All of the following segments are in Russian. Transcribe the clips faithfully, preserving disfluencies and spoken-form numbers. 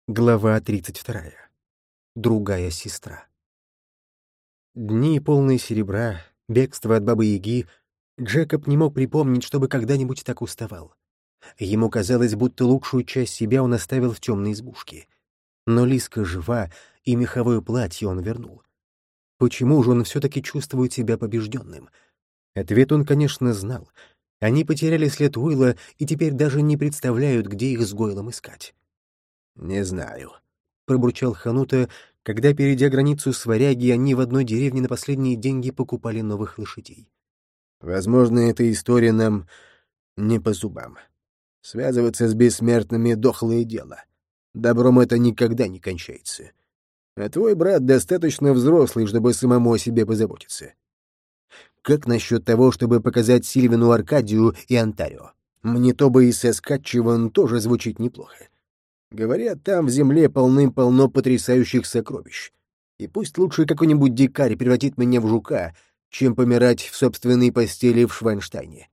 Глава тридцать вторая. Другая сестра. Дни, полные серебра, бегство от Бабы-Яги, Джекоб не мог припомнить, чтобы когда-нибудь так уставал. Ему казалось, будто лучшую часть себя он оставил в темной избушке. Но Лиска жива, и меховое платье он вернул. Почему же он все-таки чувствует себя побежденным? Ответ он, конечно, знал. Они потеряли след Уилла и теперь даже не представляют, где их с Гойлом искать. «Не знаю», — пробурчал Ханута, когда, перейдя границу с варяги, они в одной деревне на последние деньги покупали новых лошадей. «Возможно, эта история нам не по зубам. Связываться с бессмертными — дохлое дело. Добром это никогда не кончается. А твой брат достаточно взрослый, чтобы самому о себе позаботиться. Как насчет того, чтобы показать Сильвину Аркадию и Онтарио? Мне то бы и Саскатчеван тоже звучит неплохо. Говорят, там в земле полным-полно потрясающих сокровищ. И пусть лучше какой-нибудь дикарь превратит меня в жука, чем помирать в собственной постели в Швайнштайне.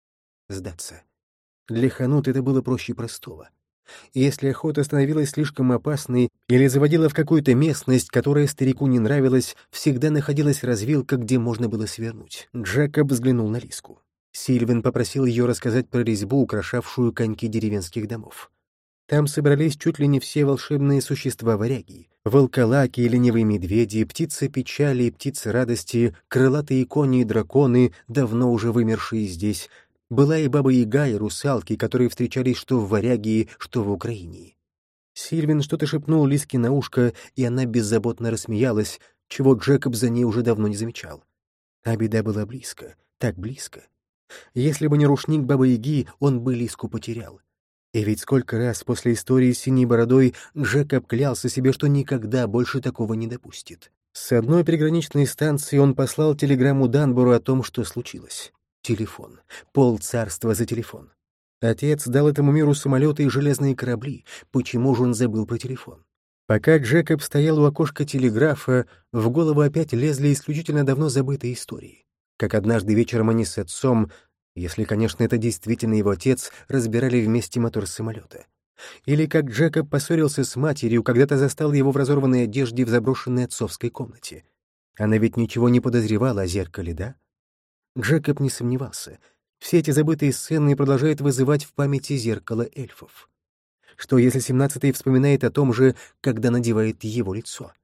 Сдаться. Для Ханута это было проще простого. Если охота становилась слишком опасной или заводила в какую-то местность, которая старику не нравилась, всегда находилась развилка, где можно было свернуть. Джекоб взглянул на Лиску. Сильвин попросил ее рассказать про резьбу, украшавшую коньки деревенских домов. Там собрались чуть ли не все волшебные существа-варяги. Волколаки, ленивые медведи, птицы печали и птицы радости, крылатые кони и драконы, давно уже вымершие здесь. Была и Баба-Яга, и русалки, которые встречались что в Варягии, что в Украине. Сильвин что-то шепнул Лиске на ушко, и она беззаботно рассмеялась, чего Джекоб за ней уже давно не замечал. А беда была близко, так близко. Если бы не рушник Бабы-Яги, он бы Лиску потерял. И ведь сколько раз после истории с Синей Бородой Джекоб клялся себе, что никогда больше такого не допустит. С одной приграничной станции он послал телеграмму Данбору о том, что случилось. Телефон. Полцарства за телефон. Отец дал этому миру самолеты и железные корабли. Почему же он забыл про телефон? Пока Джекоб стоял у окошка телеграфа, в голову опять лезли исключительно давно забытые истории. Как однажды вечером они с отцом, если, конечно, это действительно его отец, разбирали вместе мотор самолета. Или как Джекоб поссорился с матерью, когда-то застал его в разорванной одежде в заброшенной отцовской комнате. Она ведь ничего не подозревала о зеркале, да? Джекоб не сомневался. Все эти забытые сцены продолжают вызывать в памяти зеркало эльфов. Что, если семнадцатый вспоминает о том же, когда надевает его лицо?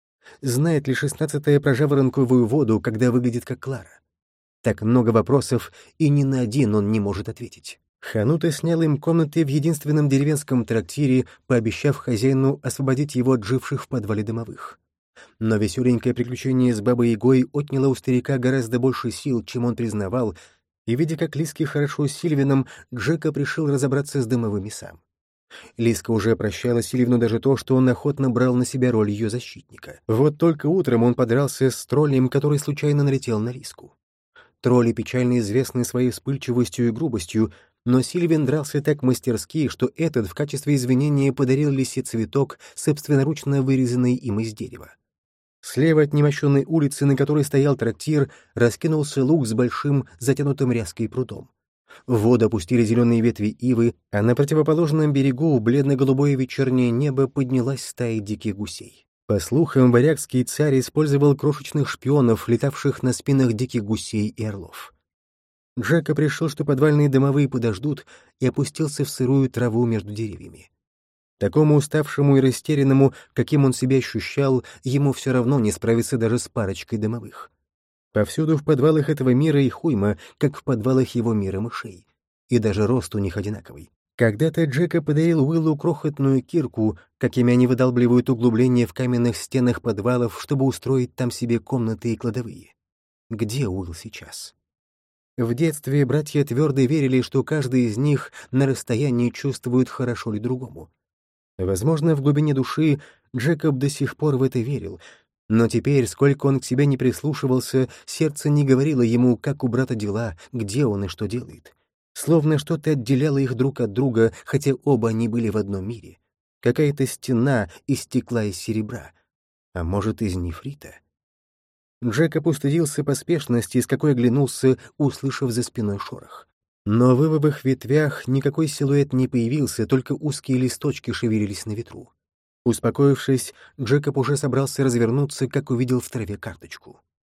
Знает ли шестнадцатая про жаворонковую воду, когда выглядит как Клара? Так много вопросов, и ни на один он не может ответить. Ханута снял им комнаты в единственном деревенском трактире, пообещав хозяину освободить его от живших в подвале домовых. Но веселенькое приключение с Бабой-Ягой отняло у старика гораздо больше сил, чем он признавал, и, видя, как Лиске хорошо с Сильвином, Джекоб решил разобраться с домовыми сам. Лиска уже прощала Сильвину даже то, что он охотно брал на себя роль ее защитника. Вот только утром он подрался с троллем, который случайно налетел на Лиску. Тролли печально известны своей вспыльчивостью и грубостью, но Сильвин дрался так мастерски, что этот в качестве извинения подарил Лисе цветок, собственноручно вырезанный им из дерева. Слева от немощенной улицы, на которой стоял трактир, раскинулся луг с большим, затянутым ряской прудом. В воду опустили зеленые ветви ивы, а на противоположном берегу бледно-голубое вечернее небо поднялась стая диких гусей. По слухам, варягский царь использовал крошечных шпионов, летавших на спинах диких гусей и орлов. Джекоб решил, что подвальные домовые подождут, и опустился в сырую траву между деревьями. Такому уставшему и растерянному, каким он себя ощущал, ему все равно не справиться даже с парочкой домовых. Повсюду в подвалах этого мира их уйма, как в подвалах его мира мышей. И даже рост у них одинаковый. Когда-то Джекоб подарил Уиллу крохотную кирку, какими они выдалбливают углубления в каменных стенах подвалов, чтобы устроить там себе комнаты и кладовые. Где Уилл сейчас? В детстве братья твердо верили, что каждый из них на расстоянии чувствует, хорошо ли другому. Возможно, в глубине души Джекоб до сих пор в это верил, но теперь, сколько он к себе не прислушивался, сердце не говорило ему, как у брата дела, где он и что делает. Словно что-то отделяло их друг от друга, хотя оба они были в одном мире. Какая-то стена из стекла и серебра. А может, из нефрита? Джекоб устыдился поспешности, с какой оглянулся, услышав за спиной шорох. Но в ивовых ветвях никакой силуэт не появился, только узкие листочки шевелились на ветру. Успокоившись, Джекоб уже собрался развернуться, как увидел в траве карточку.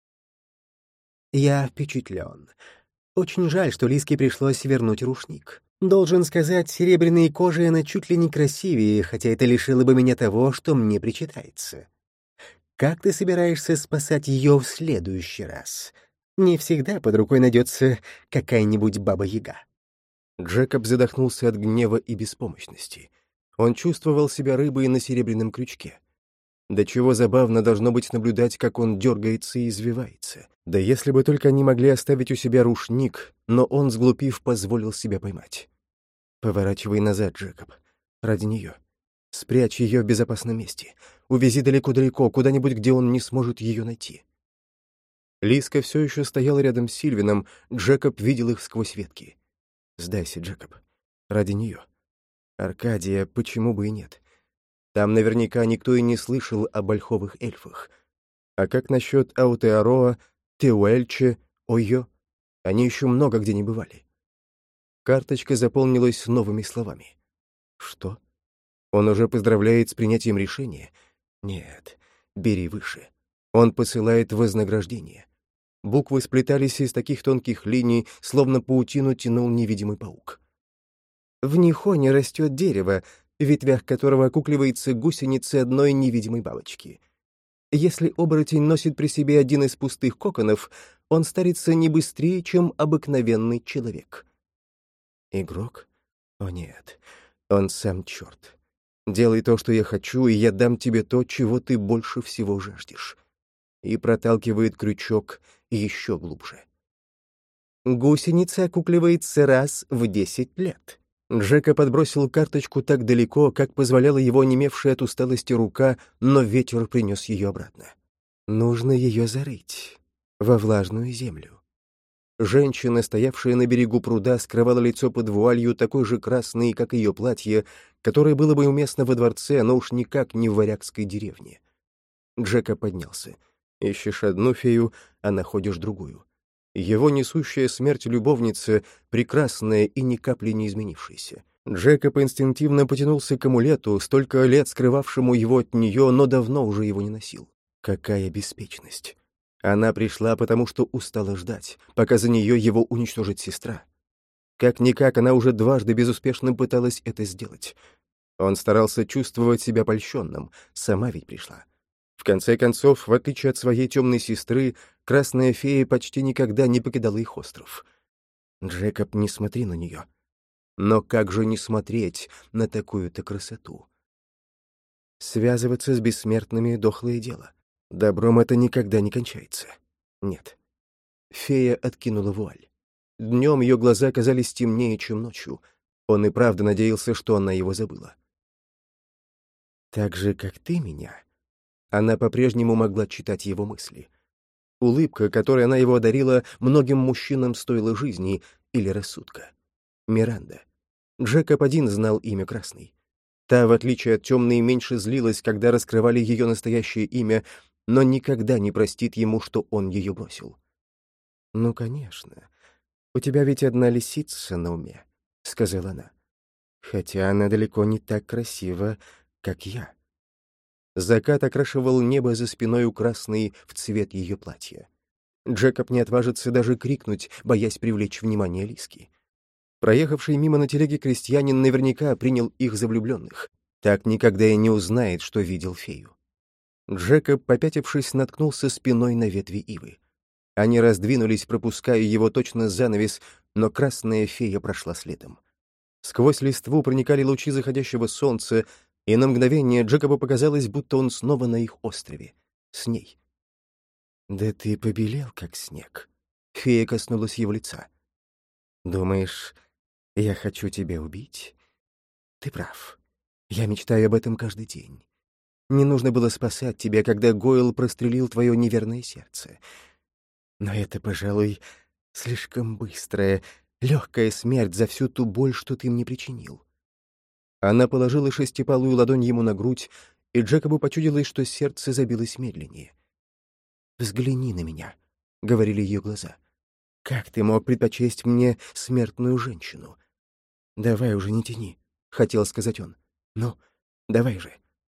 «Я впечатлен. Очень жаль, что Лиске пришлось вернуть рушник. Должен сказать, серебряные кожи она чуть ли не красивее, хотя это лишило бы меня того, что мне причитается. Как ты собираешься спасать ее в следующий раз? Не всегда под рукой найдется какая-нибудь баба-яга». Джекоб задохнулся от гнева и беспомощности. Он чувствовал себя рыбой на серебряном крючке. До чего забавно должно быть наблюдать, как он дергается и извивается. Да если бы только они могли оставить у себя рушник, но он, сглупив, позволил себя поймать. Поворачивай назад, Джекоб. Ради нее. Спрячь ее в безопасном месте. Увези далеко-далеко, куда-нибудь, где он не сможет ее найти. Лиска все еще стояла рядом с Сильвином, Джекоб видел их сквозь ветки. Сдайся, Джекоб. Ради нее. Аркадия, почему бы и нет? Там наверняка никто и не слышал об ольховых эльфах. А как насчет Аутеароа, Теуэльче, Ойо? Они еще много где не бывали. Карточка заполнилась новыми словами. Что? Он уже поздравляет с принятием решения? Нет, бери выше. Он посылает вознаграждение. Буквы сплетались из таких тонких линий, словно паутину тянул невидимый паук. В Нихоне растет дерево, в ветвях которого окукливается гусеница одной невидимой бабочки. Если оборотень носит при себе один из пустых коконов, он старится не быстрее, чем обыкновенный человек. Игрок? О нет, он сам черт. Делай то, что я хочу, и я дам тебе то, чего ты больше всего жаждешь. И проталкивает крючок еще глубже. Гусеница окукливается раз в десять лет. Джека подбросил карточку так далеко, как позволяла его онемевшая от усталости рука, но ветер принес ее обратно. Нужно ее зарыть во влажную землю. Женщина, стоявшая на берегу пруда, скрывала лицо под вуалью, такой же красной, как ее платье, которое было бы уместно во дворце, но уж никак не в варягской деревне. Джека поднялся. Ищешь одну фею, а находишь другую. Его несущая смерть любовница, прекрасная и ни капли не изменившаяся. Джекоб инстинктивно потянулся к амулету, столько лет скрывавшему его от нее, но давно уже его не носил. Какая беспечность! Она пришла, потому что устала ждать, пока за нее его уничтожит сестра. Как-никак она уже дважды безуспешно пыталась это сделать. Он старался чувствовать себя польщенным, сама ведь пришла. В конце концов, в отличие от своей темной сестры, красная фея почти никогда не покидала их остров. Джекоб, не смотри на нее. Но как же не смотреть на такую-то красоту? Связываться с бессмертными — дохлое дело. Добром это никогда не кончается. Нет. Фея откинула вуаль. Днем ее глаза казались темнее, чем ночью. Он и правда надеялся, что она его забыла. «Так же, как ты меня». Она по-прежнему могла читать его мысли. Улыбка, которой она его одарила, многим мужчинам стоила жизни или рассудка. Миранда. Джекоб один знал имя Красной. Та, в отличие от темной, меньше злилась, когда раскрывали ее настоящее имя, но никогда не простит ему, что он ее бросил. «Ну, конечно. У тебя ведь одна лисица на уме», — сказала она. «Хотя она далеко не так красива, как я». Закат окрашивал небо за спиной у Красной в цвет ее платья. Джекоб не отважится даже крикнуть, боясь привлечь внимание Лиски. Проехавший мимо на телеге крестьянин наверняка принял их за влюбленных. Так никогда и не узнает, что видел фею. Джекоб, попятившись, наткнулся спиной на ветви ивы. Они раздвинулись, пропуская его точно занавес, но красная фея прошла следом. Сквозь листву проникали лучи заходящего солнца, и на мгновение Джекобу показалось, будто он снова на их острове. С ней. «Да ты побелел, как снег». Фея коснулась его лица. «Думаешь, я хочу тебя убить? Ты прав. Я мечтаю об этом каждый день. Не нужно было спасать тебя, когда Гойл прострелил твое неверное сердце. Но это, пожалуй, слишком быстрая, легкая смерть за всю ту боль, что ты мне причинил». Она положила шестипалую ладонь ему на грудь, и Джекобу почудилось, что сердце забилось медленнее. «Взгляни на меня», — говорили ее глаза. «Как ты мог предпочесть мне смертную женщину?» «Давай уже не тяни», — хотел сказать он. «Ну, давай же».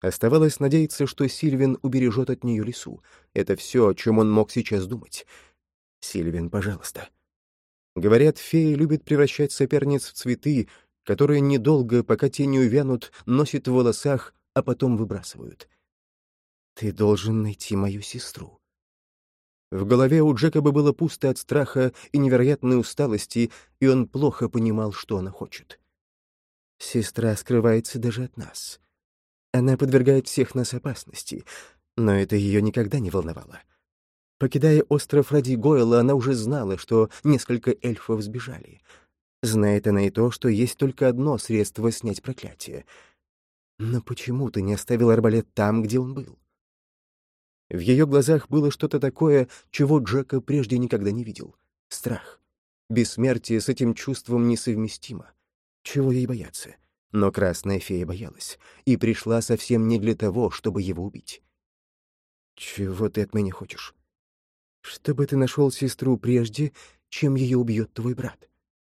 Оставалось надеяться, что Сильвин убережет от нее лису. Это все, о чем он мог сейчас думать. «Сильвин, пожалуйста». Говорят, феи любят превращать соперниц в цветы, которые недолго, пока те не увянут, носят в волосах, а потом выбрасывают. «Ты должен найти мою сестру». В голове у Джекоба было пусто от страха и невероятной усталости, и он плохо понимал, что она хочет. «Сестра скрывается даже от нас. Она подвергает всех нас опасности, но это ее никогда не волновало. Покидая остров ради Гойла, она уже знала, что несколько эльфов сбежали. Знает она и то, что есть только одно средство снять проклятие. Но почему ты не оставил арбалет там, где он был?» В ее глазах было что-то такое, чего Джека прежде никогда не видел. Страх. Бессмертие с этим чувством несовместимо. Чего ей бояться? Но красная фея боялась, и пришла совсем не для того, чтобы его убить. «Чего ты от меня хочешь?» «Чтобы ты нашел сестру прежде, чем ее убьет твой брат».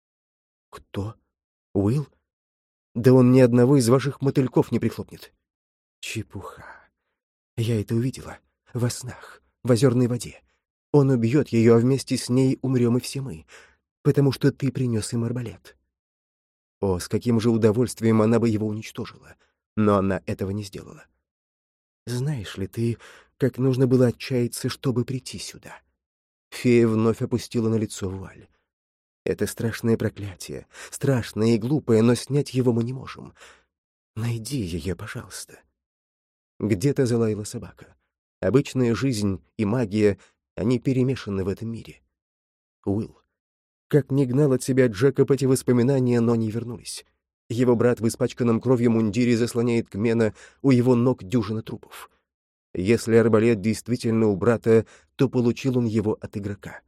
«Кто? Уилл? Да он ни одного из ваших мотыльков не прихлопнет». «Чепуха. Я это увидела. Во снах, в озерной воде. Он убьет ее, а вместе с ней умрем и все мы, потому что ты принес им арбалет». О, с каким же удовольствием она бы его уничтожила. Но она этого не сделала. «Знаешь ли ты, как нужно было отчаяться, чтобы прийти сюда?» Фея вновь опустила на лицо вуаль. «Это страшное проклятие, страшное и глупое, но снять его мы не можем. Найди ее, пожалуйста». Где-то залаяла собака. Обычная жизнь и магия, они перемешаны в этом мире. Уилл. Как ни гнал от себя Джекоб эти воспоминания, но не вернулись. Его брат в испачканном кровью мундире заслоняет Кмена, у его ног дюжина трупов. Если арбалет действительно у брата, то получил он его от игрока.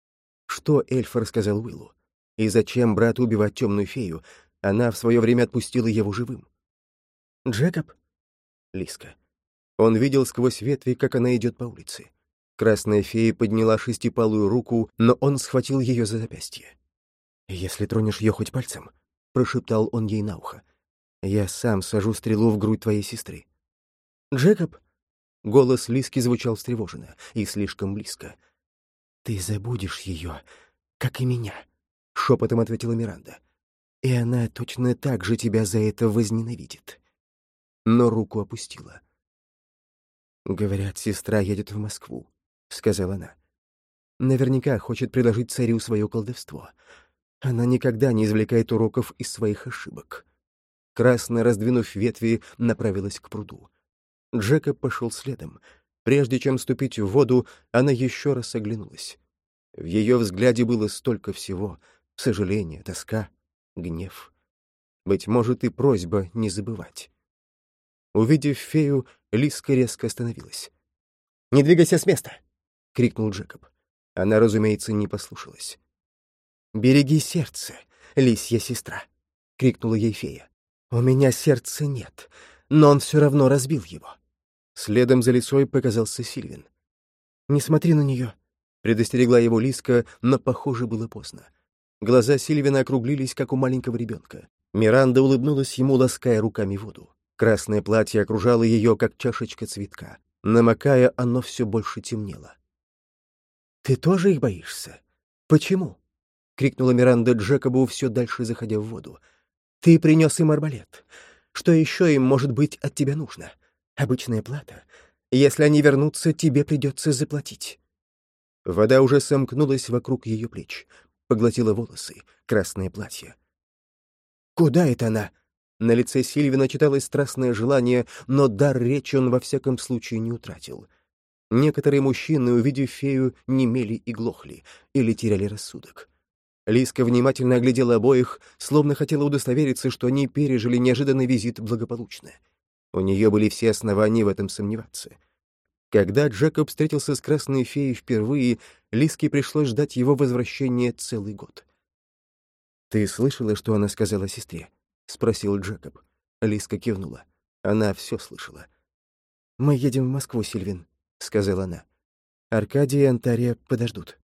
Что эльф рассказал Уиллу? И зачем брату убивать темную фею? Она в свое время отпустила его живым. «Джекоб?» Лиска. Он видел сквозь ветви, как она идет по улице. Красная фея подняла шестипалую руку, но он схватил ее за запястье. «Если тронешь ее хоть пальцем», — прошептал он ей на ухо, — «я сам сажу стрелу в грудь твоей сестры». «Джекоб?» Голос Лиски звучал встревоженно и слишком близко. «Ты забудешь ее, как и меня», — шепотом ответила Миранда. «И она точно так же тебя за это возненавидит». Но руку опустила. «Говорят, сестра едет в Москву», — сказала она. «Наверняка хочет предложить царю свое колдовство. Она никогда не извлекает уроков из своих ошибок». Красная, раздвинув ветви, направилась к пруду. Джекоб пошел следом. Прежде чем ступить в воду, она еще раз оглянулась. В ее взгляде было столько всего — сожаление, тоска, гнев. Быть может, и просьба не забывать. Увидев фею, Лиска резко остановилась. «Не двигайся с места!» — крикнул Джекоб. Она, разумеется, не послушалась. «Береги сердце, лисья сестра!» — крикнула ей фея. «У меня сердца нет, но он все равно разбил его». Следом за лисой показался Сильвин. «Не смотри на нее!» — предостерегла его Лиска, но, похоже, было поздно. Глаза Сильвина округлились, как у маленького ребенка. Миранда улыбнулась ему, лаская руками воду. Красное платье окружало ее, как чашечка цветка. Намокая, оно все больше темнело. «Ты тоже их боишься? Почему?» — крикнула Миранда Джекобу, все дальше заходя в воду. «Ты принес им арбалет. Что еще им, может быть, от тебя нужно? Обычная плата. Если они вернутся, тебе придется заплатить». Вода уже сомкнулась вокруг ее плеч, поглотила волосы, красное платье. «Куда это она?» На лице Сильвина читалось страстное желание, но дар речи он во всяком случае не утратил. Некоторые мужчины, увидев фею, немели и глохли, или теряли рассудок. Лиска внимательно оглядела обоих, словно хотела удостовериться, что они пережили неожиданный визит благополучно. У нее были все основания в этом сомневаться. Когда Джекоб встретился с красной феей впервые, Лиске пришлось ждать его возвращения целый год. «Ты слышала, что она сказала сестре?» — спросил Джекоб. Лиска кивнула. Она все слышала. «Мы едем в Москву, Сильвин», — сказала она. «Аркадий и Антария подождут».